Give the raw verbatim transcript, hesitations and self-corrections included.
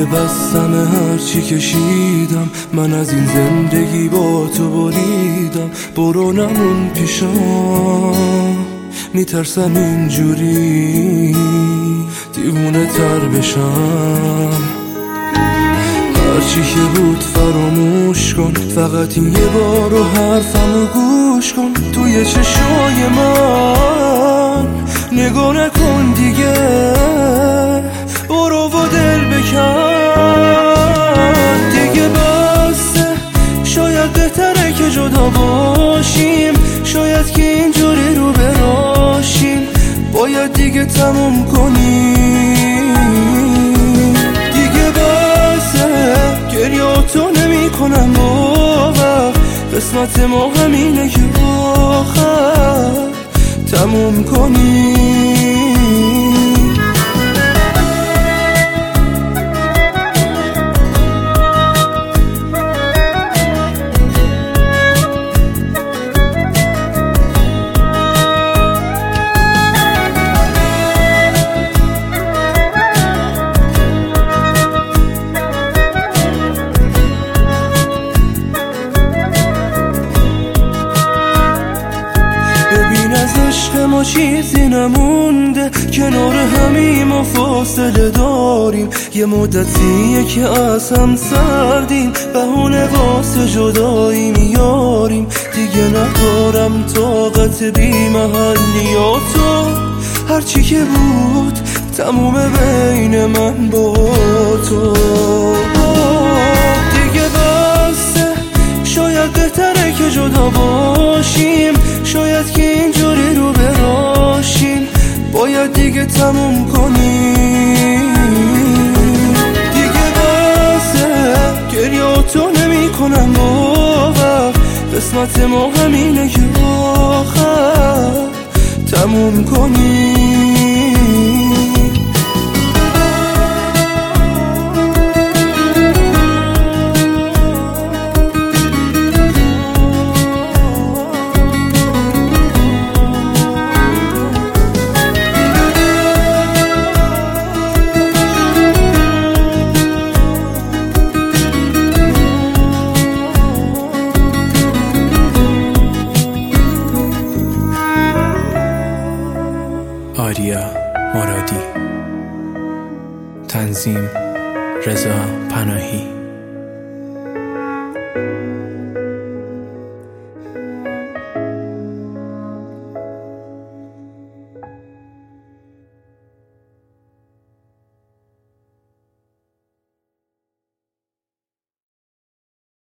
بستم هرچی کشیدم، من از این زندگی با تو بریدم. برو نمون پیشم، میترسم اینجوری دیوونه تر بشم. هرچی که بود فراموش کن، فقط این یه بار و حرفمو گوش کن. توی چشای من نگاه نکن دیگه، برو و دل بکن دیگه. بسته، شاید بهتره که جدا باشیم، شاید که اینجوری رو براشیم. باید دیگه تموم کنیم دیگه. بسته، گریاتو نمی کنم باور، قسمت ما همینه که آخر تموم کنیم. عشق ما چیزی نمونده، کنار همیم و فاصله داریم. یه مدتیه که از هم سردیم، بهونه واسه جدایی میاریم. دیگه ندارم طاقت بی محلیاتو، هرچی که بود تموم بین من با تو دیگه. بسته، شاید بهتره که جدا باشیم، شاید که اینجوری رو براشیم. باید دیگه تموم کنیم دیگه. بسه، گریاتو نمی کنم باور، قسمت ما همینه که آخر تموم کنیم. آریا مرادی، تنظیم رضا پناهی.